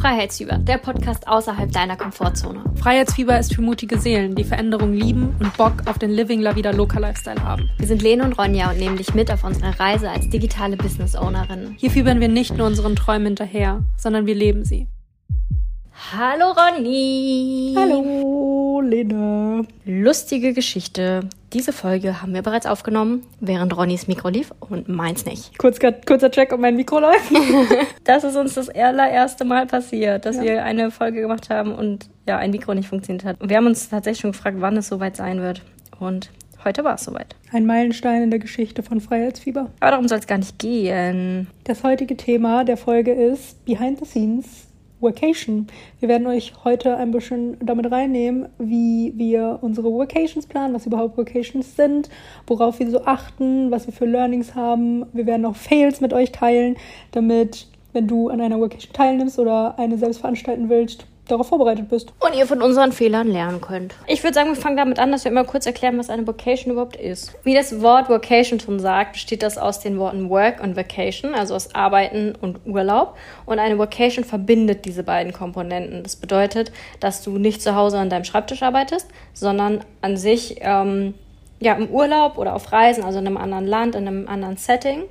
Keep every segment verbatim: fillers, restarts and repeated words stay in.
Freiheitsfieber, der Podcast außerhalb deiner Komfortzone. Freiheitsfieber ist für mutige Seelen, die Veränderung lieben und Bock auf den Living La Vida Loca Lifestyle haben. Wir sind Lene und Ronja und nehmen dich mit auf unsere Reise als digitale Business-Ownerinnen. Hier fiebern wir nicht nur unseren Träumen hinterher, sondern wir leben sie. Hallo Ronny! Hallo Lene! Lustige Geschichte. Diese Folge haben wir bereits aufgenommen, während Ronnys Mikro lief und meins nicht. Kurz, kurzer Check, ob mein Mikro läuft. Das ist uns das allererste Mal passiert, dass ja. wir eine Folge gemacht haben und ja, ein Mikro nicht funktioniert hat. Und wir haben uns tatsächlich schon gefragt, wann es soweit sein wird. Und heute war es soweit. Ein Meilenstein in der Geschichte von Freiheitsfieber. Aber darum soll es gar nicht gehen. Das heutige Thema der Folge ist Behind the Scenes Workation. Wir werden euch heute ein bisschen damit reinnehmen, wie wir unsere Workations planen, was überhaupt Workations sind, worauf wir so achten, was wir für Learnings haben. Wir werden auch Fails mit euch teilen, damit, wenn du an einer Workation teilnimmst oder eine selbst veranstalten willst, darauf vorbereitet bist. Und ihr von unseren Fehlern lernen könnt. Ich würde sagen, wir fangen damit an, dass wir immer kurz erklären, was eine Vocation überhaupt ist. Wie das Wort Vocation schon sagt, besteht das aus den Worten Work und Vacation, also aus Arbeiten und Urlaub. Und eine Vocation verbindet diese beiden Komponenten. Das bedeutet, dass du nicht zu Hause an deinem Schreibtisch arbeitest, sondern an sich ähm, ja, im Urlaub oder auf Reisen, also in einem anderen Land, in einem anderen Setting.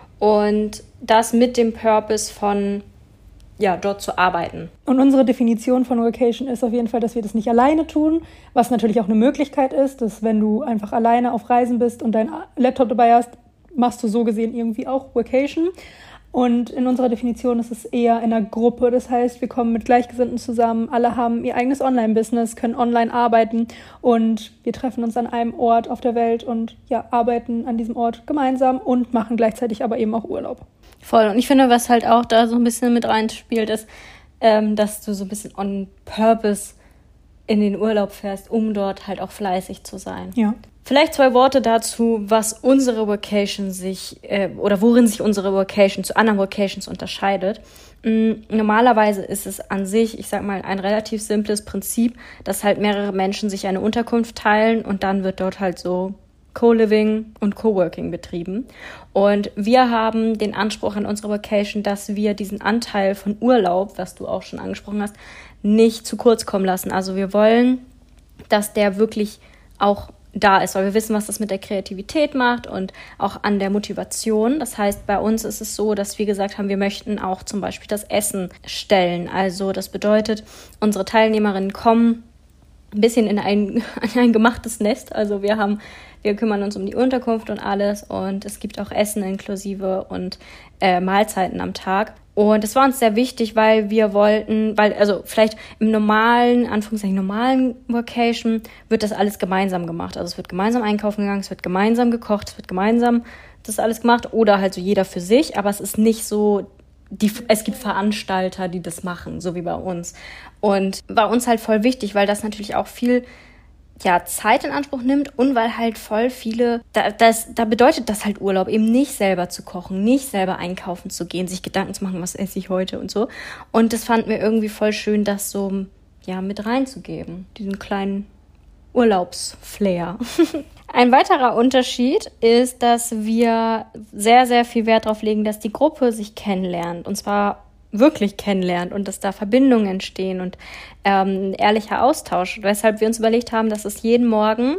Und das mit dem Purpose von ja, dort zu arbeiten. Und unsere Definition von Workation ist auf jeden Fall, dass wir das nicht alleine tun, was natürlich auch eine Möglichkeit ist, dass wenn du einfach alleine auf Reisen bist und deinen Laptop dabei hast, machst du so gesehen irgendwie auch Workation. Und in unserer Definition ist es eher in einer Gruppe, das heißt, wir kommen mit Gleichgesinnten zusammen, alle haben ihr eigenes Online-Business, können online arbeiten und wir treffen uns an einem Ort auf der Welt und ja, arbeiten an diesem Ort gemeinsam und machen gleichzeitig aber eben auch Urlaub. Voll. Und ich finde, was halt auch da so ein bisschen mit reinspielt, ist, ähm, dass du so ein bisschen on purpose in den Urlaub fährst, um dort halt auch fleißig zu sein. Ja. Vielleicht zwei Worte dazu, was unsere Vocation sich, äh, oder worin sich unsere Vocation zu anderen Vocations unterscheidet. Mhm, normalerweise ist es an sich, ich sag mal, ein relativ simples Prinzip, dass halt mehrere Menschen sich eine Unterkunft teilen und dann wird dort halt so Co-Living und Co-Working betrieben. Und wir haben den Anspruch an unsere Vocation, dass wir diesen Anteil von Urlaub, was du auch schon angesprochen hast, nicht zu kurz kommen lassen. Also wir wollen, dass der wirklich auch da ist, weil wir wissen, was das mit der Kreativität macht und auch an der Motivation. Das heißt, bei uns ist es so, dass wir gesagt haben, wir möchten auch zum Beispiel das Essen stellen. Also das bedeutet, unsere Teilnehmerinnen kommen ein bisschen in ein, in ein gemachtes Nest. Also wir haben, wir kümmern uns um die Unterkunft und alles und es gibt auch Essen inklusive und äh, Mahlzeiten am Tag. Und es war uns sehr wichtig, weil wir wollten, weil, also vielleicht im normalen, Anführungszeichen normalen Vocation wird das alles gemeinsam gemacht. Also es wird gemeinsam einkaufen gegangen, es wird gemeinsam gekocht, es wird gemeinsam das alles gemacht oder halt so jeder für sich, aber es ist nicht so, die, es gibt Veranstalter, die das machen, so wie bei uns. Und war uns halt voll wichtig, weil das natürlich auch viel ja, Zeit in Anspruch nimmt und weil halt voll viele, da, das, da bedeutet das halt Urlaub, eben nicht selber zu kochen, nicht selber einkaufen zu gehen, sich Gedanken zu machen, was esse ich heute und so. Und das fanden wir irgendwie voll schön, das so ja, mit reinzugeben, diesen kleinen Urlaubsflair. Ein weiterer Unterschied ist, dass wir sehr, sehr viel Wert darauf legen, dass die Gruppe sich kennenlernt und zwar wirklich kennenlernt und dass da Verbindungen entstehen und ähm, ehrlicher Austausch. Weshalb wir uns überlegt haben, dass es jeden Morgen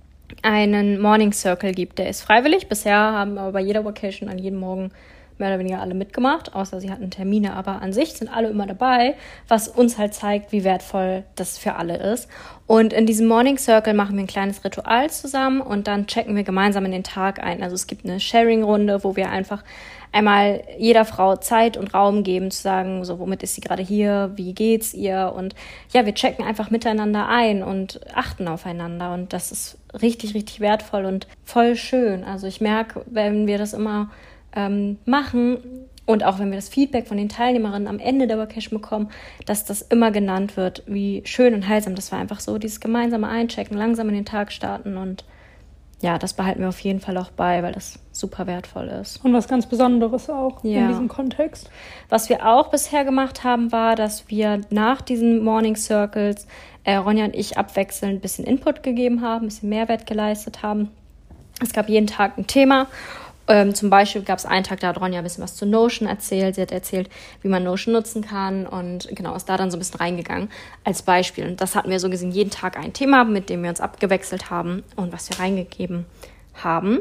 einen Morning Circle gibt. Der ist freiwillig. Bisher haben aber bei jeder Vocation an jedem Morgen mehr oder weniger alle mitgemacht, außer sie hatten Termine. Aber an sich sind alle immer dabei, was uns halt zeigt, wie wertvoll das für alle ist. Und in diesem Morning Circle machen wir ein kleines Ritual zusammen und dann checken wir gemeinsam in den Tag ein. Also es gibt eine Sharing-Runde, wo wir einfach einmal jeder Frau Zeit und Raum geben, zu sagen, so womit ist sie gerade hier, wie geht's ihr und ja, wir checken einfach miteinander ein und achten aufeinander und das ist richtig, richtig wertvoll und voll schön. Also ich merke, wenn wir das immer ähm, machen und auch wenn wir das Feedback von den Teilnehmerinnen am Ende der Vocation bekommen, dass das immer genannt wird, wie schön und heilsam das war, einfach so dieses gemeinsame Einchecken, langsam in den Tag starten und ja, das behalten wir auf jeden Fall auch bei, weil das super wertvoll ist. Und was ganz Besonderes auch ja. in diesem Kontext. Was wir auch bisher gemacht haben, war, dass wir nach diesen Morning Circles äh, Ronja und ich abwechselnd ein bisschen Input gegeben haben, ein bisschen Mehrwert geleistet haben. Es gab jeden Tag ein Thema Ähm, zum Beispiel gab es einen Tag, da hat Ronja ein bisschen was zu Notion erzählt. Sie hat erzählt, wie man Notion nutzen kann und genau, ist da dann so ein bisschen reingegangen als Beispiel. Und das hatten wir so gesehen jeden Tag ein Thema, mit dem wir uns abgewechselt haben und was wir reingegeben haben.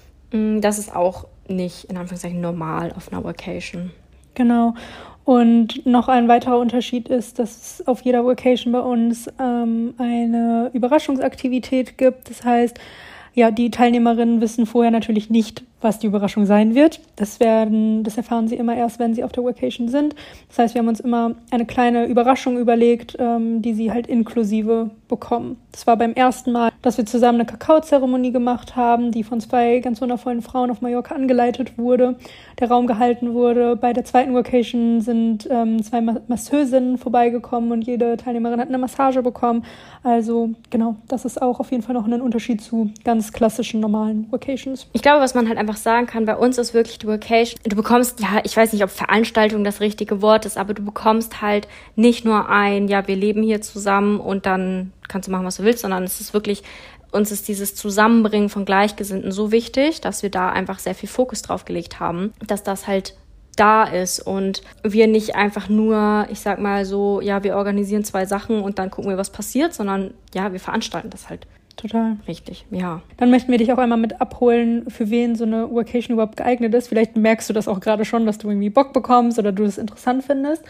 Das ist auch nicht, in Anführungszeichen, normal auf einer Vacation. Genau. Und noch ein weiterer Unterschied ist, dass es auf jeder Vacation bei uns ähm, eine Überraschungsaktivität gibt. Das heißt, ja, die Teilnehmerinnen wissen vorher natürlich nicht, was die Überraschung sein wird. Das werden, das erfahren sie immer erst, wenn sie auf der Vacation sind. Das heißt, wir haben uns immer eine kleine Überraschung überlegt, ähm, die sie halt inklusive bekommen. Das war beim ersten Mal, dass wir zusammen eine Kakaozeremonie gemacht haben, die von zwei ganz wundervollen Frauen auf Mallorca angeleitet wurde, der Raum gehalten wurde. Bei der zweiten Vacation sind ähm, zwei Ma- Masseusinnen vorbeigekommen und jede Teilnehmerin hat eine Massage bekommen. Also genau, das ist auch auf jeden Fall noch ein Unterschied zu ganz klassischen, normalen Vacations. Ich glaube, was man halt einfach sagen kann, bei uns ist wirklich die Vacation, du bekommst, ja, ich weiß nicht, ob Veranstaltung das richtige Wort ist, aber du bekommst halt nicht nur ein, ja, wir leben hier zusammen und dann kannst du machen, was du willst, sondern es ist wirklich, uns ist dieses Zusammenbringen von Gleichgesinnten so wichtig, dass wir da einfach sehr viel Fokus drauf gelegt haben, dass das halt da ist und wir nicht einfach nur, ich sag mal so, ja, wir organisieren zwei Sachen und dann gucken wir, was passiert, sondern ja, wir veranstalten das halt. Total. Richtig, ja. Dann möchten wir dich auch einmal mit abholen, für wen so eine Vacation überhaupt geeignet ist. Vielleicht merkst du das auch gerade schon, dass du irgendwie Bock bekommst oder du es interessant findest.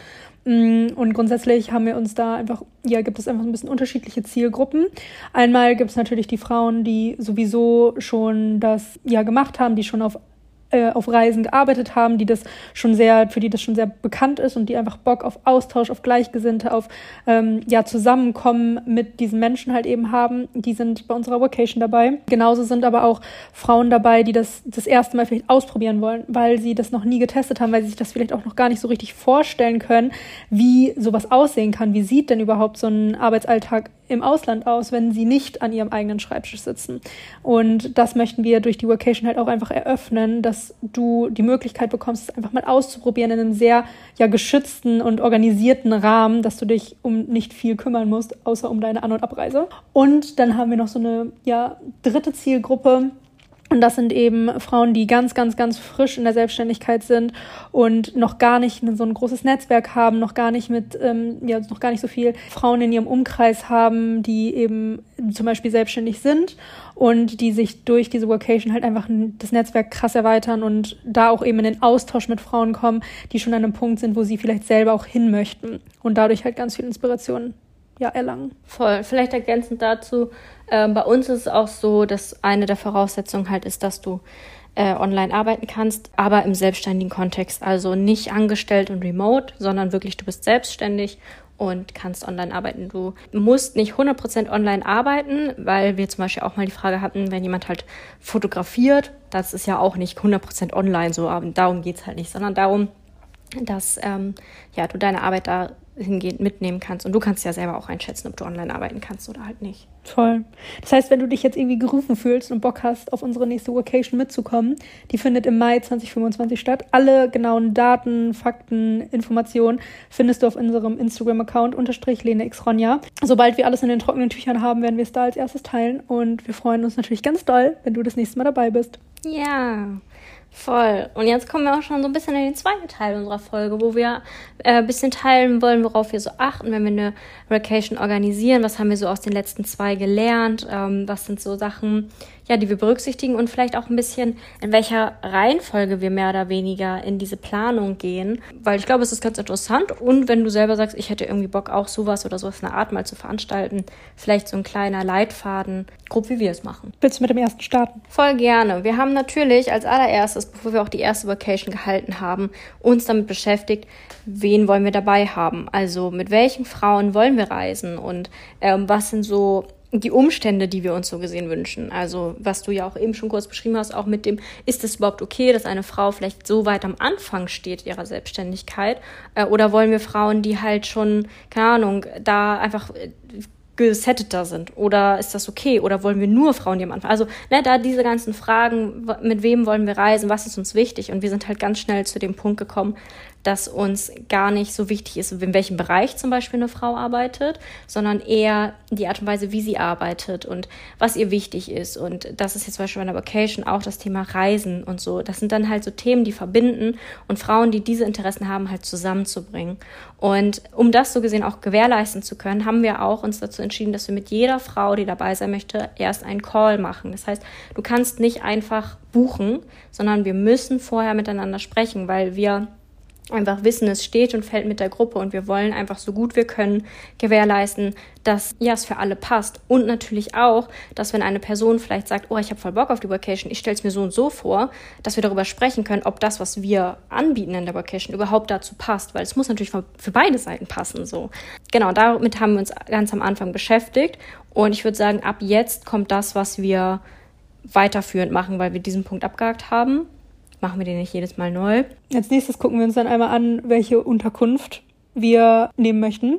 Und grundsätzlich haben wir uns da einfach, ja, gibt es einfach ein bisschen unterschiedliche Zielgruppen. Einmal gibt es natürlich die Frauen, die sowieso schon das ja gemacht haben, die schon auf auf Reisen gearbeitet haben, die das schon sehr, für die das schon sehr bekannt ist und die einfach Bock auf Austausch, auf Gleichgesinnte, auf ähm, ja Zusammenkommen mit diesen Menschen halt eben haben. Die sind bei unserer Vacation dabei. Genauso sind aber auch Frauen dabei, die das das erste Mal vielleicht ausprobieren wollen, weil sie das noch nie getestet haben, weil sie sich das vielleicht auch noch gar nicht so richtig vorstellen können, wie sowas aussehen kann. Wie sieht denn überhaupt so ein Arbeitsalltag im Ausland aus, wenn sie nicht an ihrem eigenen Schreibtisch sitzen? Und das möchten wir durch die Vacation halt auch einfach eröffnen, dass du die Möglichkeit bekommst, es einfach mal auszuprobieren in einem sehr ja geschützten und organisierten Rahmen, dass du dich um nicht viel kümmern musst, außer um deine An- und Abreise. Und dann haben wir noch so eine ja dritte Zielgruppe. Und das sind eben Frauen, die ganz, ganz, ganz frisch in der Selbstständigkeit sind und noch gar nicht so ein großes Netzwerk haben, noch gar nicht mit, ähm, ja, noch gar nicht so viel Frauen in ihrem Umkreis haben, die eben zum Beispiel selbstständig sind und die sich durch diese Vacation halt einfach das Netzwerk krass erweitern und da auch eben in den Austausch mit Frauen kommen, die schon an einem Punkt sind, wo sie vielleicht selber auch hin möchten und dadurch halt ganz viel Inspiration ja, erlangen. Voll. Vielleicht ergänzend dazu, äh, bei uns ist es auch so, dass eine der Voraussetzungen halt ist, dass du äh, online arbeiten kannst, aber im selbstständigen Kontext, also nicht angestellt und remote, sondern wirklich du bist selbstständig und kannst online arbeiten. Du musst nicht hundert Prozent online arbeiten, weil wir zum Beispiel auch mal die Frage hatten, wenn jemand halt fotografiert, das ist ja auch nicht hundert Prozent online so, aber darum geht's halt nicht, sondern darum, dass ähm, ja, du deine Arbeit da hingehend mitnehmen kannst. Und du kannst ja selber auch einschätzen, ob du online arbeiten kannst oder halt nicht. Toll. Das heißt, wenn du dich jetzt irgendwie gerufen fühlst und Bock hast, auf unsere nächste Vacation mitzukommen, die findet im Mai zwanzig fünfundzwanzig statt. Alle genauen Daten, Fakten, Informationen findest du auf unserem Instagram-Account unterstrich LeneXRonja. Sobald wir alles in den trockenen Tüchern haben, werden wir es da als erstes teilen. Und wir freuen uns natürlich ganz doll, wenn du das nächste Mal dabei bist. Ja, voll. Und jetzt kommen wir auch schon so ein bisschen in den zweiten Teil unserer Folge, wo wir äh, ein bisschen teilen wollen, worauf wir so achten, wenn wir eine Vacation organisieren. Was haben wir so aus den letzten zwei gelernt? Ähm, was sind so Sachen, ja, die wir berücksichtigen und vielleicht auch ein bisschen, in welcher Reihenfolge wir mehr oder weniger in diese Planung gehen. Weil ich glaube, es ist ganz interessant. Und wenn du selber sagst, ich hätte irgendwie Bock, auch sowas oder sowas in der Art mal zu veranstalten, vielleicht so ein kleiner Leitfaden, grob wie wir es machen. Willst du mit dem ersten starten? Voll gerne. Wir haben natürlich als allererstes, bevor wir auch die erste Vacation gehalten haben, uns damit beschäftigt, wen wollen wir dabei haben? Also mit welchen Frauen wollen wir reisen und ähm, was sind so die Umstände, die wir uns so gesehen wünschen. Also was du ja auch eben schon kurz beschrieben hast, auch mit dem, ist es überhaupt okay, dass eine Frau vielleicht so weit am Anfang steht ihrer Selbstständigkeit? Äh, oder wollen wir Frauen, die halt schon, keine Ahnung, da einfach gesetteter sind? Oder ist das okay? Oder wollen wir nur Frauen, die am Anfang... Also ne, da diese ganzen Fragen, mit wem wollen wir reisen, was ist uns wichtig? Und wir sind halt ganz schnell zu dem Punkt gekommen, dass uns gar nicht so wichtig ist, in welchem Bereich zum Beispiel eine Frau arbeitet, sondern eher die Art und Weise, wie sie arbeitet und was ihr wichtig ist. Und das ist jetzt zum Beispiel bei einer Vacation auch das Thema Reisen und so. Das sind dann halt so Themen, die verbinden und Frauen, die diese Interessen haben, halt zusammenzubringen. Und um das so gesehen auch gewährleisten zu können, haben wir auch uns dazu entschieden, dass wir mit jeder Frau, die dabei sein möchte, erst einen Call machen. Das heißt, du kannst nicht einfach buchen, sondern wir müssen vorher miteinander sprechen, weil wir einfach wissen, es steht und fällt mit der Gruppe und wir wollen einfach so gut wir können gewährleisten, dass ja es für alle passt. Und natürlich auch, dass wenn eine Person vielleicht sagt, oh, ich habe voll Bock auf die Vacation, ich stelle es mir so und so vor, dass wir darüber sprechen können, ob das, was wir anbieten in der Vacation, überhaupt dazu passt, weil es muss natürlich für beide Seiten passen. So. Genau, damit haben wir uns ganz am Anfang beschäftigt und ich würde sagen, ab jetzt kommt das, was wir weiterführend machen, weil wir diesen Punkt abgehakt haben. Machen wir den nicht jedes Mal neu. Als nächstes gucken wir uns dann einmal an, welche Unterkunft wir nehmen möchten.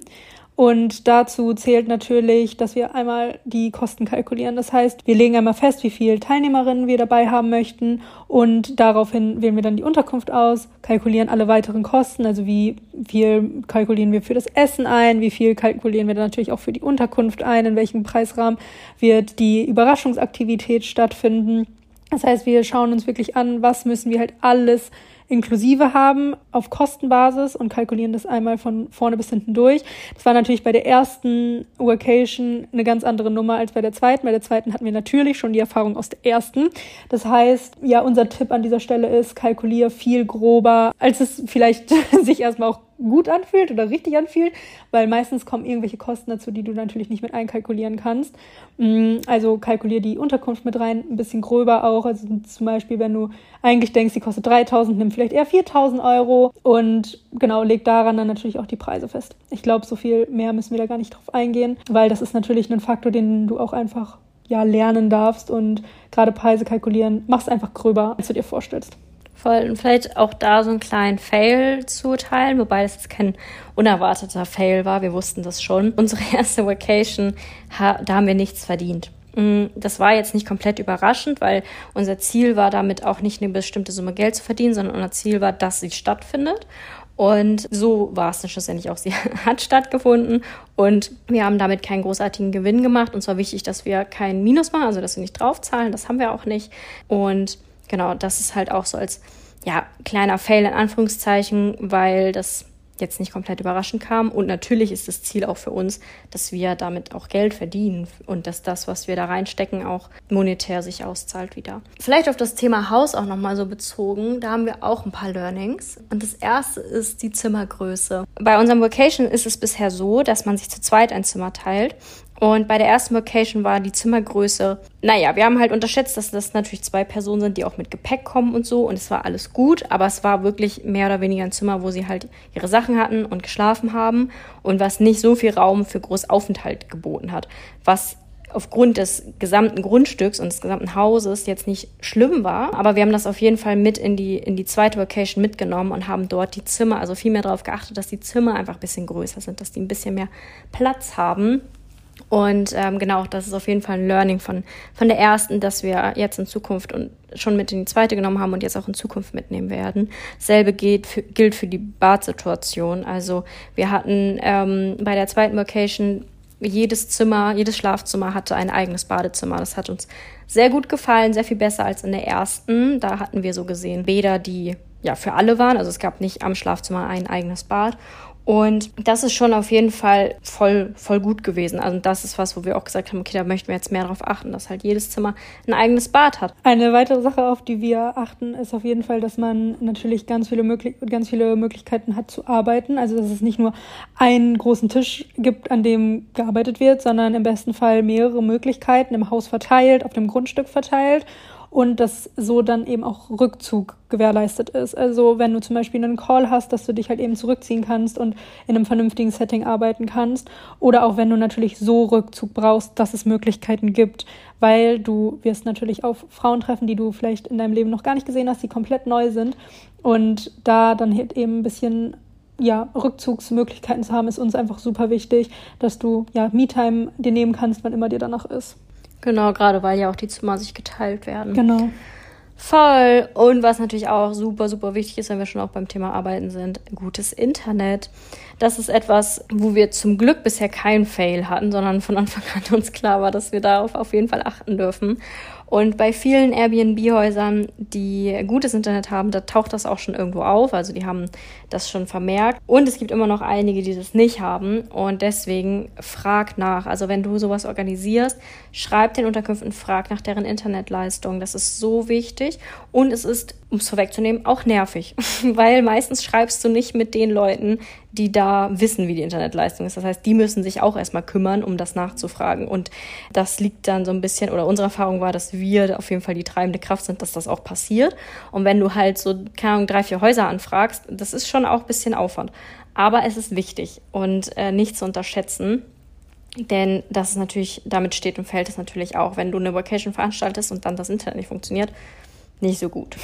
Und dazu zählt natürlich, dass wir einmal die Kosten kalkulieren. Das heißt, wir legen einmal fest, wie viele Teilnehmerinnen wir dabei haben möchten und daraufhin wählen wir dann die Unterkunft aus, kalkulieren alle weiteren Kosten, also wie viel kalkulieren wir für das Essen ein, wie viel kalkulieren wir dann natürlich auch für die Unterkunft ein, in welchem Preisrahmen wird die Überraschungsaktivität stattfinden. Das heißt, wir schauen uns wirklich an, was müssen wir halt alles inklusive haben auf Kostenbasis und kalkulieren das einmal von vorne bis hinten durch. Das war natürlich bei der ersten Vacation eine ganz andere Nummer als bei der zweiten. Bei der zweiten hatten wir natürlich schon die Erfahrung aus der ersten. Das heißt, ja, unser Tipp an dieser Stelle ist, kalkulier viel grober, als es vielleicht sich erstmal auch gut anfühlt oder richtig anfühlt, weil meistens kommen irgendwelche Kosten dazu, die du natürlich nicht mit einkalkulieren kannst. Also kalkulier die Unterkunft mit rein, ein bisschen gröber auch. Also zum Beispiel, wenn du eigentlich denkst, die kostet dreitausend, nimm vielleicht eher viertausend Euro und genau, leg daran dann natürlich auch die Preise fest. Ich glaube, so viel mehr müssen wir da gar nicht drauf eingehen, weil das ist natürlich ein Faktor, den du auch einfach ja lernen darfst und gerade Preise kalkulieren, mach's einfach gröber, als du dir vorstellst. Voll. Und vielleicht auch da so einen kleinen Fail zu teilen, wobei das jetzt kein unerwarteter Fail war. Wir wussten das schon. Unsere erste Vacation, da haben wir nichts verdient. Das war jetzt nicht komplett überraschend, weil unser Ziel war damit auch nicht eine bestimmte Summe Geld zu verdienen, sondern unser Ziel war, dass sie stattfindet. Und so war es dann schlussendlich auch. Sie hat stattgefunden und wir haben damit keinen großartigen Gewinn gemacht. Uns war wichtig, dass wir keinen Minus machen, also dass wir nicht draufzahlen. Das haben wir auch nicht. Und genau, das ist halt auch so als ja kleiner Fail in Anführungszeichen, weil das jetzt nicht komplett überraschend kam. Und natürlich ist das Ziel auch für uns, dass wir damit auch Geld verdienen und dass das, was wir da reinstecken, auch monetär sich auszahlt wieder. Vielleicht auf das Thema Haus auch nochmal so bezogen. Da haben wir auch ein paar Learnings. Und das erste ist die Zimmergröße. Bei unserem Vacation ist es bisher so, dass man sich zu zweit ein Zimmer teilt. Und bei der ersten Vacation war die Zimmergröße, naja, wir haben halt unterschätzt, dass das natürlich zwei Personen sind, die auch mit Gepäck kommen und so. Und es war alles gut, aber es war wirklich mehr oder weniger ein Zimmer, wo sie halt ihre Sachen hatten und geschlafen haben und was nicht so viel Raum für Großaufenthalt geboten hat. Was aufgrund des gesamten Grundstücks und des gesamten Hauses jetzt nicht schlimm war. Aber wir haben das auf jeden Fall mit in die, in die zweite Vacation mitgenommen und haben dort die Zimmer, also viel mehr darauf geachtet, dass die Zimmer einfach ein bisschen größer sind, dass die ein bisschen mehr Platz haben. Und ähm, genau, das ist auf jeden Fall ein Learning von, von der ersten, dass wir jetzt in Zukunft und schon mit in die zweite genommen haben und jetzt auch in Zukunft mitnehmen werden. Dasselbe gilt für, gilt für die Badsituation. Also wir hatten ähm, bei der zweiten Vacation jedes Zimmer, jedes Schlafzimmer hatte ein eigenes Badezimmer. Das hat uns sehr gut gefallen, sehr viel besser als in der ersten. Da hatten wir so gesehen Bäder, die ja für alle waren. Also es gab nicht am Schlafzimmer ein eigenes Bad. Und das ist schon auf jeden Fall voll, voll gut gewesen. Also das ist was, wo wir auch gesagt haben, okay, da möchten wir jetzt mehr darauf achten, dass halt jedes Zimmer ein eigenes Bad hat. Eine weitere Sache, auf die wir achten, ist auf jeden Fall, dass man natürlich ganz viele, möglich- ganz viele Möglichkeiten hat zu arbeiten. Also dass es nicht nur einen großen Tisch gibt, an dem gearbeitet wird, sondern im besten Fall mehrere Möglichkeiten im Haus verteilt, auf dem Grundstück verteilt. Und dass so dann eben auch Rückzug gewährleistet ist. Also wenn du zum Beispiel einen Call hast, dass du dich halt eben zurückziehen kannst und in einem vernünftigen Setting arbeiten kannst. Oder auch wenn du natürlich so Rückzug brauchst, dass es Möglichkeiten gibt. Weil du wirst natürlich auf Frauen treffen, die du vielleicht in deinem Leben noch gar nicht gesehen hast, die komplett neu sind. Und da dann halt eben ein bisschen ja, Rückzugsmöglichkeiten zu haben, ist uns einfach super wichtig, dass du ja Me-Time dir nehmen kannst, wann immer dir danach ist. Genau, gerade weil ja auch die Zimmer sich geteilt werden. Genau. Voll. Und was natürlich auch super, super wichtig ist, wenn wir schon auch beim Thema Arbeiten sind, gutes Internet. Das ist etwas, wo wir zum Glück bisher keinen Fail hatten, sondern von Anfang an uns klar war, dass wir darauf auf jeden Fall achten dürfen. Und bei vielen Airbnb-Häusern, die gutes Internet haben, da taucht das auch schon irgendwo auf. Also die haben das schon vermerkt. Und es gibt immer noch einige, die das nicht haben. Und deswegen frag nach. Also wenn du sowas organisierst, schreib den Unterkünften, frag nach deren Internetleistung. Das ist so wichtig. Und es ist, um es vorwegzunehmen, auch nervig. Weil meistens schreibst du nicht mit den Leuten, die da wissen, wie die Internetleistung ist. Das heißt, die müssen sich auch erstmal kümmern, um das nachzufragen. Und das liegt dann so ein bisschen, oder unsere Erfahrung war, dass wir auf jeden Fall die treibende Kraft sind, dass das auch passiert. Und wenn du halt so, keine Ahnung, drei, vier Häuser anfragst, das ist schon auch ein bisschen Aufwand. Aber es ist wichtig und äh, nicht zu unterschätzen. Denn das ist natürlich, damit steht und fällt es natürlich auch, wenn du eine Vacation veranstaltest und dann das Internet nicht funktioniert, nicht so gut.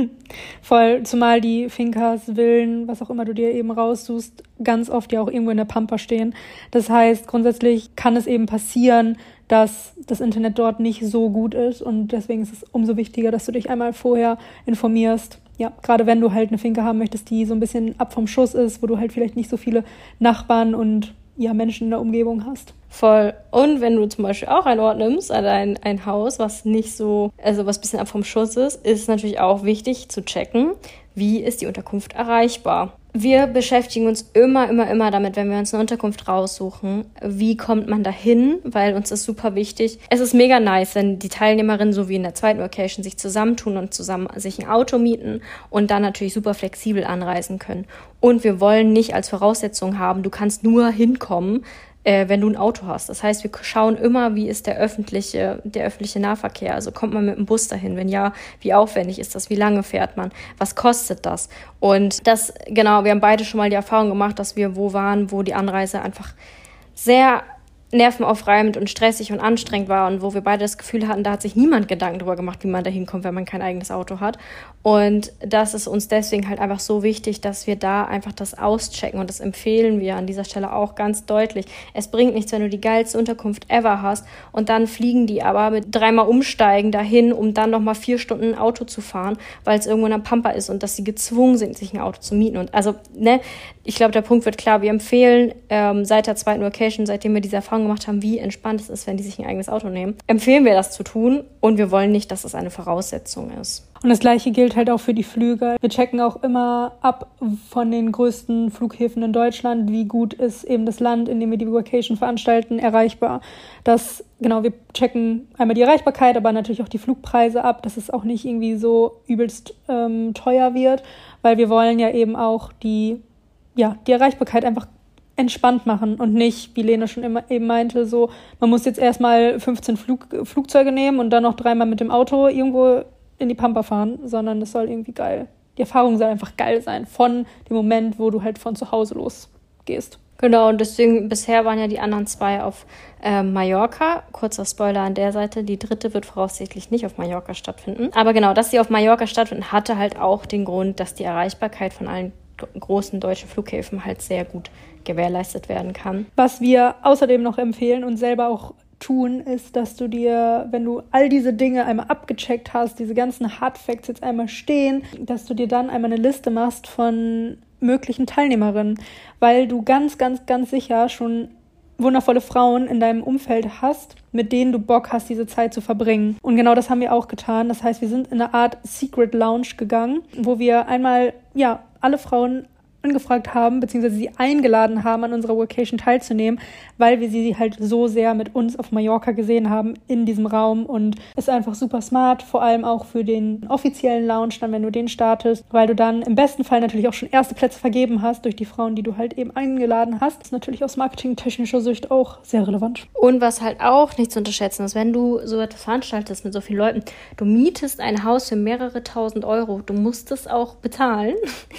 Voll, zumal die Fincas, Villen, was auch immer du dir eben raussuchst, ganz oft ja auch irgendwo in der Pampa stehen. Das heißt, grundsätzlich kann es eben passieren, dass das Internet dort nicht so gut ist und deswegen ist es umso wichtiger, dass du dich einmal vorher informierst. Ja, gerade wenn du halt eine Finca haben möchtest, die so ein bisschen ab vom Schuss ist, wo du halt vielleicht nicht so viele Nachbarn und ja, Menschen in der Umgebung hast. Voll. Und wenn du zum Beispiel auch einen Ort nimmst, also ein, ein Haus, was nicht so, also was ein bisschen ab vom Schuss ist, ist natürlich auch wichtig zu checken, wie ist die Unterkunft erreichbar. Wir beschäftigen uns immer, immer, immer damit, wenn wir uns eine Unterkunft raussuchen, wie kommt man da hin, weil uns ist super wichtig. Es ist mega nice, wenn die Teilnehmerinnen, so wie in der zweiten Location, sich zusammentun und zusammen sich ein Auto mieten und dann natürlich super flexibel anreisen können. Und wir wollen nicht als Voraussetzung haben, du kannst nur hinkommen, äh, wenn du ein Auto hast. Das heißt, wir schauen immer, wie ist der öffentliche, der öffentliche Nahverkehr. Also kommt man mit dem Bus dahin? Wenn ja, wie aufwendig ist das? Wie lange fährt man? Was kostet das? Und das, genau, wir haben beide schon mal die Erfahrung gemacht, dass wir wo waren, wo die Anreise einfach sehr nervenaufreibend und stressig und anstrengend war und wo wir beide das Gefühl hatten, da hat sich niemand Gedanken darüber gemacht, wie man da hinkommt, wenn man kein eigenes Auto hat. Und das ist uns deswegen halt einfach so wichtig, dass wir da einfach das auschecken und das empfehlen wir an dieser Stelle auch ganz deutlich. Es bringt nichts, wenn du die geilste Unterkunft ever hast und dann fliegen die aber mit dreimal umsteigen dahin, um dann nochmal vier Stunden ein Auto zu fahren, weil es irgendwo in der Pampa ist und dass sie gezwungen sind, sich ein Auto zu mieten. Und also, ne, ich glaube, der Punkt wird klar. Wir empfehlen ähm, seit der zweiten Location, seitdem wir diese Erfahrung gemacht haben, wie entspannt es ist, wenn die sich ein eigenes Auto nehmen, empfehlen wir das zu tun und wir wollen nicht, dass es eine Voraussetzung ist. Und das Gleiche gilt halt auch für die Flüge. Wir checken auch immer ab von den größten Flughäfen in Deutschland, wie gut ist eben das Land, in dem wir die Vacation veranstalten, erreichbar. Das, genau, wir checken einmal die Erreichbarkeit, aber natürlich auch die Flugpreise ab, dass es auch nicht irgendwie so übelst ähm, teuer wird, weil wir wollen ja eben auch die, ja, die Erreichbarkeit einfach entspannt machen und nicht, wie Lena schon immer eben meinte, so, man muss jetzt erstmal fünfzehn Flug, Flugzeuge nehmen und dann noch dreimal mit dem Auto irgendwo in die Pampa fahren, sondern es soll irgendwie geil. Die Erfahrung soll einfach geil sein, von dem Moment, wo du halt von zu Hause losgehst. Genau, und deswegen, bisher waren ja die anderen zwei auf äh, Mallorca. Kurzer Spoiler an der Seite, die dritte wird voraussichtlich nicht auf Mallorca stattfinden. Aber genau, dass sie auf Mallorca stattfinden, hatte halt auch den Grund, dass die Erreichbarkeit von allen großen deutschen Flughäfen halt sehr gut gewährleistet werden kann. Was wir außerdem noch empfehlen und selber auch tun, ist, dass du dir, wenn du all diese Dinge einmal abgecheckt hast, diese ganzen Hard Facts jetzt einmal stehen, dass du dir dann einmal eine Liste machst von möglichen Teilnehmerinnen, weil du ganz, ganz, ganz sicher schon wundervolle Frauen in deinem Umfeld hast, mit denen du Bock hast, diese Zeit zu verbringen. Und genau das haben wir auch getan. Das heißt, wir sind in eine Art Secret Lounge gegangen, wo wir einmal, ja, alle Frauen angefragt haben, beziehungsweise sie eingeladen haben, an unserer Vacation teilzunehmen, weil wir sie halt so sehr mit uns auf Mallorca gesehen haben in diesem Raum und ist einfach super smart, vor allem auch für den offiziellen Lounge, dann wenn du den startest, weil du dann im besten Fall natürlich auch schon erste Plätze vergeben hast durch die Frauen, die du halt eben eingeladen hast. Das ist natürlich aus marketingtechnischer Sicht auch sehr relevant. Und was halt auch nicht zu unterschätzen ist, wenn du so etwas veranstaltest mit so vielen Leuten, du mietest ein Haus für mehrere tausend Euro, du musst es auch bezahlen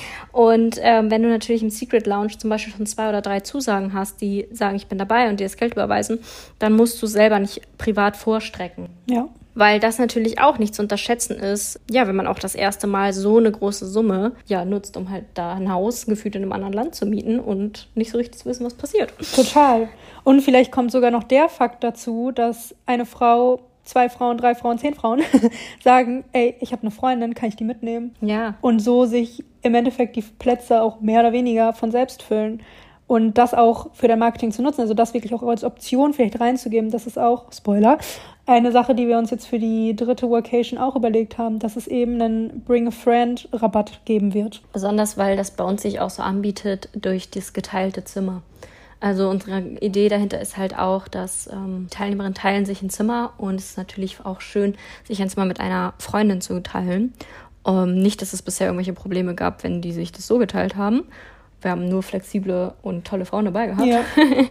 und ähm, wenn du natürlich im Secret Lounge zum Beispiel schon zwei oder drei Zusagen hast, die sagen, ich bin dabei und dir das Geld überweisen, dann musst du selber nicht privat vorstrecken. Ja. Weil das natürlich auch nicht zu unterschätzen ist, ja, wenn man auch das erste Mal so eine große Summe ja nutzt, um halt da ein Haus gefühlt in einem anderen Land zu mieten und nicht so richtig zu wissen, was passiert. Total. Und vielleicht kommt sogar noch der Fakt dazu, dass eine Frau zwei Frauen, drei Frauen, zehn Frauen sagen, ey, ich habe eine Freundin, kann ich die mitnehmen? Ja. Und so sich im Endeffekt die Plätze auch mehr oder weniger von selbst füllen. Und das auch für dein Marketing zu nutzen, also das wirklich auch als Option vielleicht reinzugeben, das ist auch, Spoiler, eine Sache, die wir uns jetzt für die dritte Workation auch überlegt haben, dass es eben einen Bring-a-Friend-Rabatt geben wird. Besonders, weil das bei uns sich auch so anbietet durch das geteilte Zimmer. Also unsere Idee dahinter ist halt auch, dass ähm, Teilnehmerinnen teilen sich ein Zimmer und es ist natürlich auch schön, sich ein Zimmer mit einer Freundin zu teilen. Um, nicht, dass es bisher irgendwelche Probleme gab, wenn die sich das so geteilt haben. Wir haben nur flexible und tolle Frauen dabei gehabt. Ja.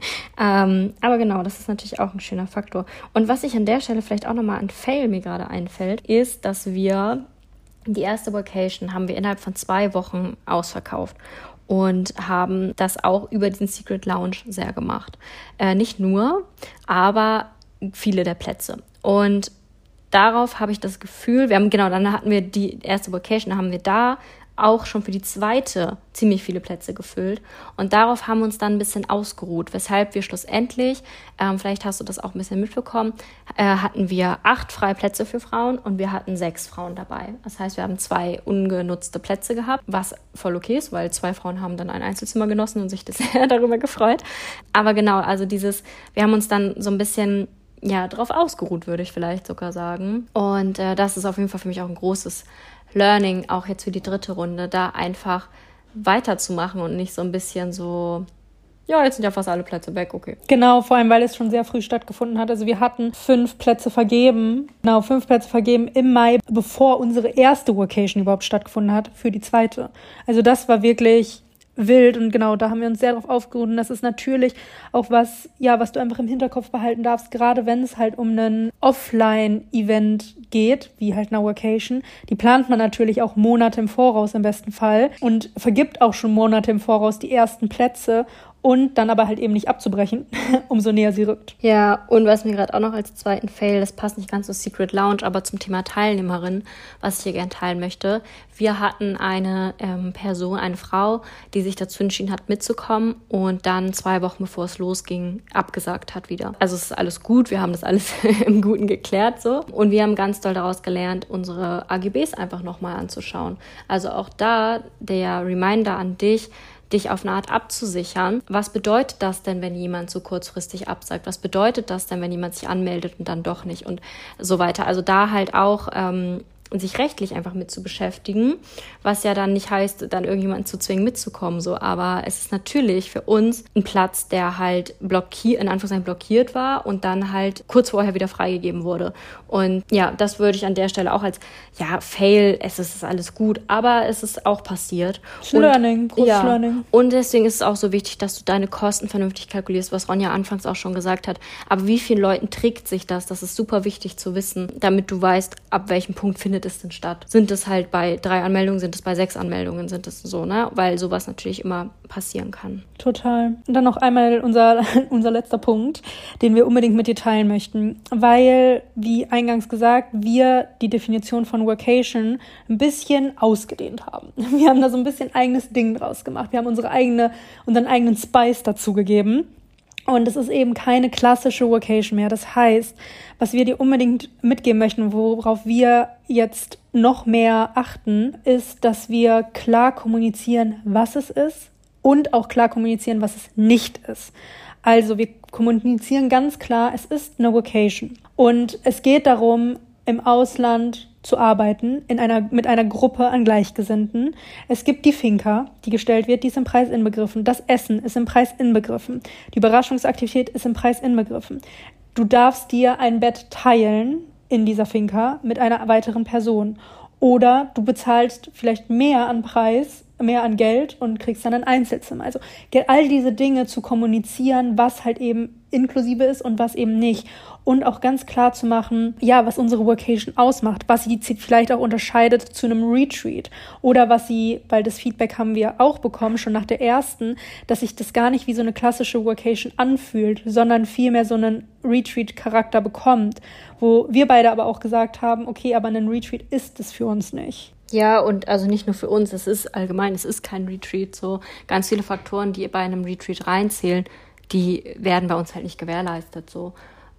ähm, aber genau, das ist natürlich auch ein schöner Faktor. Und was ich an der Stelle vielleicht auch nochmal an Fail mir gerade einfällt, ist, dass wir die erste Vacation haben wir innerhalb von zwei Wochen ausverkauft und haben das auch über diesen Secret Lounge sehr gemacht. Äh, nicht nur, aber viele der Plätze. Und darauf habe ich das Gefühl, wir haben, genau, dann hatten wir die erste Vacation, da haben wir da auch schon für die zweite ziemlich viele Plätze gefüllt. Und darauf haben wir uns dann ein bisschen ausgeruht, weshalb wir schlussendlich, ähm, vielleicht hast du das auch ein bisschen mitbekommen, äh, hatten wir acht freie Plätze für Frauen und wir hatten sechs Frauen dabei. Das heißt, wir haben zwei ungenutzte Plätze gehabt, was voll okay ist, weil zwei Frauen haben dann ein Einzelzimmer genossen und sich sehr darüber gefreut. Aber genau, also dieses, wir haben uns dann so ein bisschen ja, drauf ausgeruht, würde ich vielleicht sogar sagen. Und äh, das ist auf jeden Fall für mich auch ein großes Learning, auch jetzt für die dritte Runde, da einfach weiterzumachen und nicht so ein bisschen so, ja, jetzt sind ja fast alle Plätze weg, okay. Genau, vor allem, weil es schon sehr früh stattgefunden hat. Also wir hatten fünf Plätze vergeben, genau, fünf Plätze vergeben im Mai, bevor unsere erste Vacation überhaupt stattgefunden hat, für die zweite. Also das war wirklich wild und genau, da haben wir uns sehr drauf aufgeruht und das ist natürlich auch was, ja, was du einfach im Hinterkopf behalten darfst, gerade wenn es halt um einen Offline-Event geht, wie halt eine Vacation, die plant man natürlich auch Monate im Voraus im besten Fall und vergibt auch schon Monate im Voraus die ersten Plätze und dann aber halt eben nicht abzubrechen, umso näher sie rückt. Ja, und was mir gerade auch noch als zweiten Fail, das passt nicht ganz zur Secret Lounge, aber zum Thema Teilnehmerin, was ich hier gerne teilen möchte. Wir hatten eine ähm, Person, eine Frau, die sich dazu entschieden hat, mitzukommen und dann zwei Wochen bevor es losging, abgesagt hat wieder. Also es ist alles gut, wir haben das alles im Guten geklärt so und wir haben ganz doll daraus gelernt, unsere A G Bs einfach nochmal anzuschauen. Also auch da der Reminder an dich, dich auf eine Art abzusichern. Was bedeutet das denn, wenn jemand so kurzfristig absagt? Was bedeutet das denn, wenn jemand sich anmeldet und dann doch nicht und so weiter? Also da halt auch ähm, sich rechtlich einfach mit zu beschäftigen, was ja dann nicht heißt, dann irgendjemanden zu zwingen mitzukommen, so. Aber es ist natürlich für uns ein Platz, der halt blockiert, in Anführungszeichen blockiert war und dann halt kurz vorher wieder freigegeben wurde. Und ja, das würde ich an der Stelle auch als, ja, Fail, es ist alles gut, aber es ist auch passiert. Und, Learning, großes ja, Learning. Und deswegen ist es auch so wichtig, dass du deine Kosten vernünftig kalkulierst, was Ronja anfangs auch schon gesagt hat. Aber wie vielen Leuten trägt sich das? Das ist super wichtig zu wissen, damit du weißt, ab welchem Punkt findet es denn statt. Sind es halt bei drei Anmeldungen, sind es bei sechs Anmeldungen, sind es so, ne? Weil sowas natürlich immer passieren kann. Total. Und dann noch einmal unser, unser letzter Punkt, den wir unbedingt mit dir teilen möchten, weil, wie eingangs gesagt, wir die Definition von Workation ein bisschen ausgedehnt haben. Wir haben da so ein bisschen eigenes Ding draus gemacht. Wir haben unsere eigene, unseren eigenen Spice dazu gegeben. Und es ist eben keine klassische Workation mehr. Das heißt, was wir dir unbedingt mitgeben möchten, worauf wir jetzt noch mehr achten, ist, dass wir klar kommunizieren, was es ist und auch klar kommunizieren, was es nicht ist. Also wir kommunizieren ganz klar, es ist eine Workation. Und es geht darum, im Ausland zu arbeiten, in einer, mit einer Gruppe an Gleichgesinnten. Es gibt die Finca, die gestellt wird, die ist im Preis inbegriffen. Das Essen ist im Preis inbegriffen. Die Überraschungsaktivität ist im Preis inbegriffen. Du darfst dir ein Bett teilen in dieser Finca mit einer weiteren Person. Oder du bezahlst vielleicht mehr an Preis, mehr an Geld und kriegst dann ein Einzelzimmer. Also all diese Dinge zu kommunizieren, was halt eben inklusive ist und was eben nicht. Und auch ganz klar zu machen, ja, was unsere Workation ausmacht, was sie vielleicht auch unterscheidet zu einem Retreat. Oder was sie, weil das Feedback haben wir auch bekommen, schon nach der ersten, dass sich das gar nicht wie so eine klassische Workation anfühlt, sondern vielmehr so einen Retreat-Charakter bekommt. Wo wir beide aber auch gesagt haben, okay, aber ein Retreat ist es für uns nicht. Ja, und also nicht nur für uns, es ist allgemein, es ist kein Retreat. So ganz viele Faktoren, die bei einem Retreat reinzählen, die werden bei uns halt nicht gewährleistet. So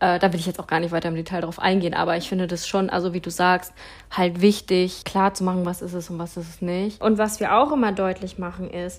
Äh, da will ich jetzt auch gar nicht weiter im Detail drauf eingehen, aber ich finde das schon, also wie du sagst, halt wichtig, klar zu machen, was ist es und was ist es nicht. Und was wir auch immer deutlich machen ist,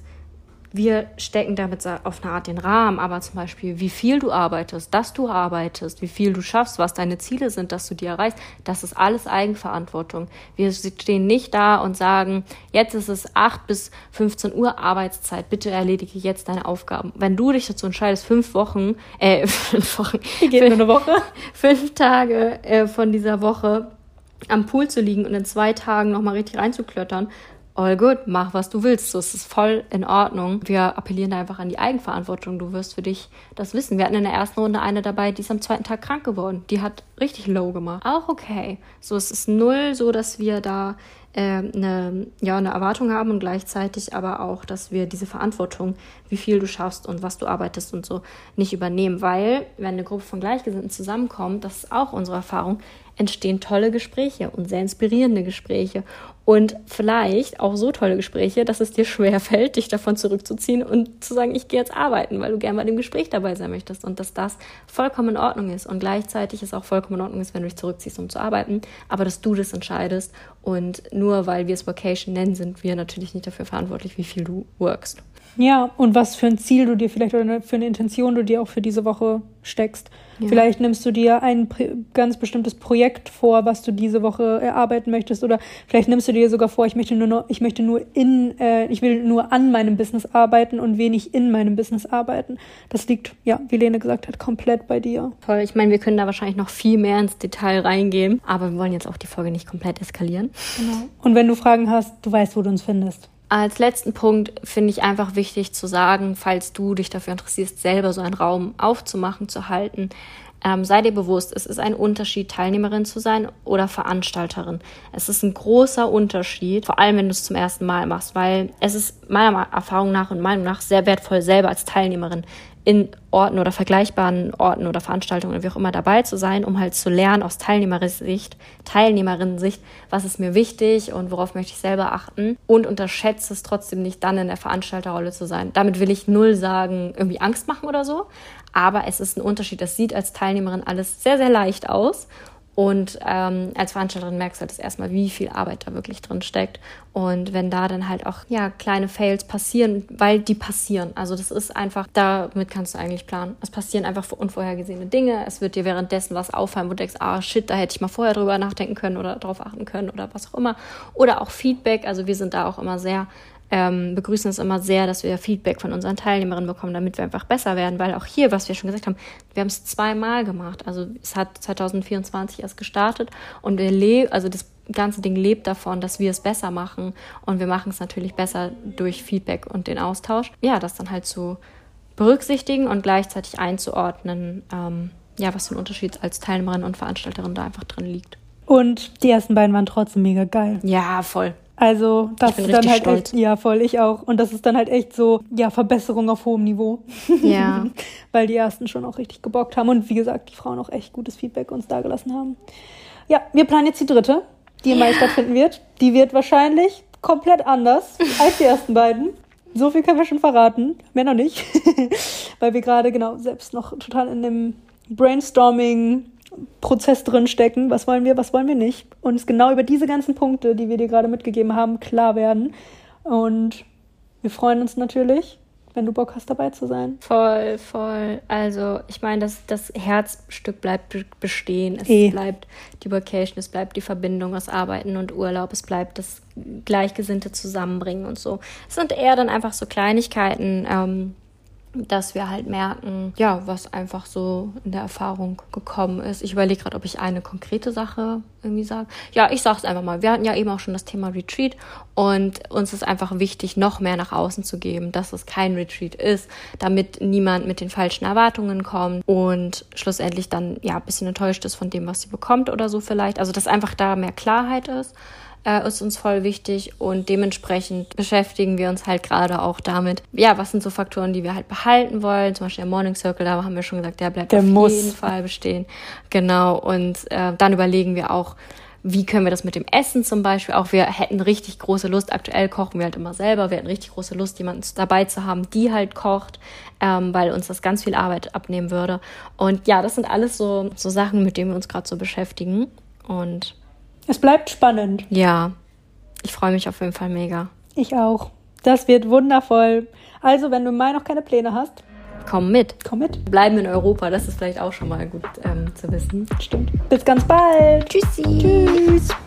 wir stecken damit auf eine Art den Rahmen, aber zum Beispiel, wie viel du arbeitest, dass du arbeitest, wie viel du schaffst, was deine Ziele sind, dass du die erreichst, das ist alles Eigenverantwortung. Wir stehen nicht da und sagen, jetzt ist es acht bis fünfzehn Uhr Arbeitszeit, bitte erledige jetzt deine Aufgaben. Wenn du dich dazu entscheidest, fünf Wochen, äh, fünf Wochen, Wie geht fünf, eine Woche? fünf Tage äh, von dieser Woche am Pool zu liegen und in zwei Tagen nochmal richtig reinzuklöttern, all good, mach, was du willst. So, es ist voll in Ordnung. Wir appellieren da einfach an die Eigenverantwortung. Du wirst für dich das wissen. Wir hatten in der ersten Runde eine dabei, die ist am zweiten Tag krank geworden. Die hat richtig low gemacht. Auch okay. So, es ist null so, dass wir da äh, eine, ja, eine Erwartung haben und gleichzeitig aber auch, dass wir diese Verantwortung, wie viel du schaffst und was du arbeitest und so, nicht übernehmen. Weil, wenn eine Gruppe von Gleichgesinnten zusammenkommt, das ist auch unsere Erfahrung, entstehen tolle Gespräche und sehr inspirierende Gespräche. Und vielleicht auch so tolle Gespräche, dass es dir schwerfällt, dich davon zurückzuziehen und zu sagen, ich gehe jetzt arbeiten, weil du gerne bei dem Gespräch dabei sein möchtest. Und dass das vollkommen in Ordnung ist. Und gleichzeitig es auch vollkommen in Ordnung ist, wenn du dich zurückziehst, um zu arbeiten. Aber dass du das entscheidest. Und nur weil wir es Vacation nennen, sind wir natürlich nicht dafür verantwortlich, wie viel du workst. Ja, und was für ein Ziel du dir vielleicht oder für eine Intention du dir auch für diese Woche steckst. Ja. Vielleicht nimmst du dir ein pr- ganz bestimmtes Projekt vor, was du diese Woche erarbeiten möchtest, oder vielleicht nimmst du dir sogar vor, ich möchte nur noch, ich möchte nur in, äh, ich will nur an meinem Business arbeiten und wenig in meinem Business arbeiten. Das liegt, ja, wie Lene gesagt hat, komplett bei dir. Toll, ich meine, wir können da wahrscheinlich noch viel mehr ins Detail reingehen, aber wir wollen jetzt auch die Folge nicht komplett eskalieren. Genau. Und wenn du Fragen hast, du weißt, wo du uns findest. Als letzten Punkt finde ich einfach wichtig zu sagen, falls du dich dafür interessierst, selber so einen Raum aufzumachen, zu halten, ähm, sei dir bewusst, es ist ein Unterschied, Teilnehmerin zu sein oder Veranstalterin. Es ist ein großer Unterschied, vor allem wenn du es zum ersten Mal machst, weil es ist meiner Erfahrung nach und Meinung nach sehr wertvoll, selber als Teilnehmerin in Orten oder vergleichbaren Orten oder Veranstaltungen oder wie auch immer dabei zu sein, um halt zu lernen aus Teilnehmerinnensicht, Teilnehmerinnensicht, was ist mir wichtig und worauf möchte ich selber achten, und unterschätze es trotzdem nicht, dann in der Veranstalterrolle zu sein. Damit will ich null sagen, irgendwie Angst machen oder so, aber es ist ein Unterschied. Das sieht als Teilnehmerin alles sehr, sehr leicht aus. Und ähm, als Veranstalterin merkst du halt das erstmal, wie viel Arbeit da wirklich drin steckt. Und wenn da dann halt auch ja kleine Fails passieren, weil die passieren. Also das ist einfach, damit kannst du eigentlich planen. Es passieren einfach unvorhergesehene Dinge. Es wird dir währenddessen was auffallen, wo du denkst, ah shit, da hätte ich mal vorher drüber nachdenken können oder darauf achten können oder was auch immer. Oder auch Feedback. Also wir sind da auch immer sehr Ähm, begrüßen es immer sehr, dass wir Feedback von unseren Teilnehmerinnen bekommen, damit wir einfach besser werden, weil auch hier, was wir schon gesagt haben, wir haben es zweimal gemacht, also es hat zwanzig vierundzwanzig erst gestartet und wir leben, also das ganze Ding lebt davon, dass wir es besser machen, und wir machen es natürlich besser durch Feedback und den Austausch, ja, das dann halt zu berücksichtigen und gleichzeitig einzuordnen, ähm, ja, was für ein Unterschied als Teilnehmerin und Veranstalterin da einfach drin liegt. Und die ersten beiden waren trotzdem mega geil. Ja, voll. Also das ist dann halt stolz. echt, ja voll, ich auch. Und das ist dann halt echt so, ja, Verbesserung auf hohem Niveau. Ja. Weil die ersten schon auch richtig gebockt haben und wie gesagt, die Frauen auch echt gutes Feedback uns dagelassen haben. Ja, wir planen jetzt die dritte, die im Mai stattfinden wird. Die wird wahrscheinlich komplett anders als die ersten beiden. So viel können wir schon verraten, mehr noch nicht. Weil wir gerade genau selbst noch total in dem Brainstorming Prozess drin stecken, was wollen wir, was wollen wir nicht, und es genau über diese ganzen Punkte, die wir dir gerade mitgegeben haben, klar werden. Und wir freuen uns natürlich, wenn du Bock hast, dabei zu sein. Voll, voll. Also ich meine, das, das Herzstück bleibt bestehen. Es e. bleibt die Vacation, es bleibt die Verbindung aus Arbeiten und Urlaub, es bleibt das Gleichgesinnte zusammenbringen und so. Es sind eher dann einfach so Kleinigkeiten, ähm, dass wir halt merken, ja, was einfach so in der Erfahrung gekommen ist. Ich überlege gerade, ob ich eine konkrete Sache irgendwie sage. Ja, ich sage es einfach mal. Wir hatten ja eben auch schon das Thema Retreat und uns ist einfach wichtig, noch mehr nach außen zu geben, dass es kein Retreat ist, damit niemand mit den falschen Erwartungen kommt und schlussendlich dann ja ein bisschen enttäuscht ist von dem, was sie bekommt oder so vielleicht. Also, dass einfach da mehr Klarheit ist. Ist uns voll wichtig, und dementsprechend beschäftigen wir uns halt gerade auch damit, ja, was sind so Faktoren, die wir halt behalten wollen, zum Beispiel der Morning Circle, da haben wir schon gesagt, der bleibt der auf muss. jeden Fall bestehen, genau, und äh, dann überlegen wir auch, wie können wir das mit dem Essen zum Beispiel auch, wir hätten richtig große Lust, aktuell kochen wir halt immer selber, wir hätten richtig große Lust, jemanden dabei zu haben, die halt kocht, ähm, weil uns das ganz viel Arbeit abnehmen würde. Und ja, das sind alles so, so Sachen, mit denen wir uns gerade so beschäftigen. Und es bleibt spannend. Ja, ich freue mich auf jeden Fall mega. Ich auch. Das wird wundervoll. Also, wenn du mal noch keine Pläne hast, komm mit. Komm mit. Bleiben in Europa, das ist vielleicht auch schon mal gut ähm, zu wissen. Stimmt. Bis ganz bald. Tschüssi. Tschüss.